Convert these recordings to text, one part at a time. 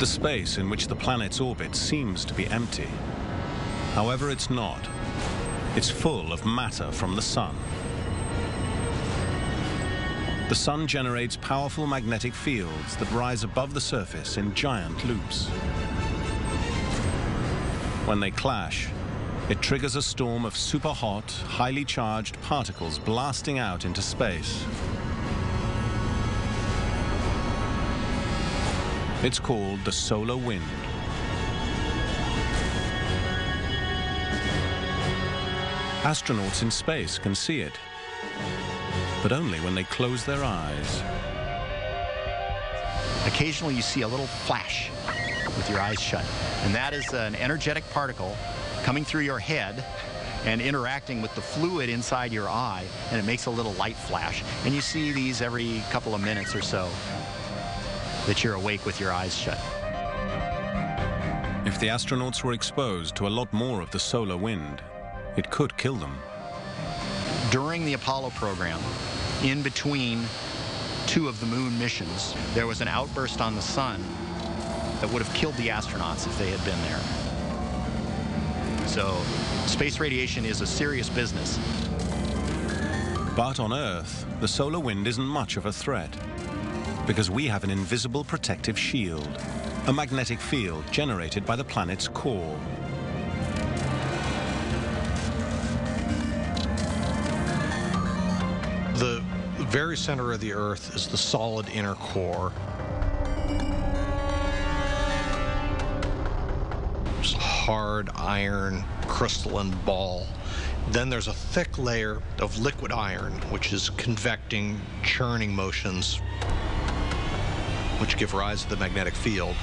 The space in which the planet's orbit seems to be empty. However, it's not. It's full of matter from the sun. The sun generates powerful magnetic fields that rise above the surface in giant loops. When they clash, it triggers a storm of super-hot, highly charged particles blasting out into space. It's called the solar wind. Astronauts in space can see it, but only when they close their eyes. Occasionally you see a little flash with your eyes shut, and that is an energetic particle coming through your head and interacting with the fluid inside your eye, and it makes a little light flash. And you see these every couple of minutes or so that you're awake with your eyes shut. If the astronauts were exposed to a lot more of the solar wind, it could kill them. During the Apollo program, in between two of the moon missions, there was an outburst on the sun that would have killed the astronauts if they had been there. So space radiation is a serious business. But on Earth, the solar wind isn't much of a threat, because we have an invisible protective shield, a magnetic field generated by the planet's core. The very center of the Earth is the solid inner core. It's a hard iron crystalline ball. Then there's a thick layer of liquid iron, which is convecting, churning motions, which give rise to the magnetic field.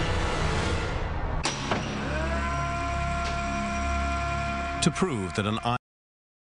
To prove that an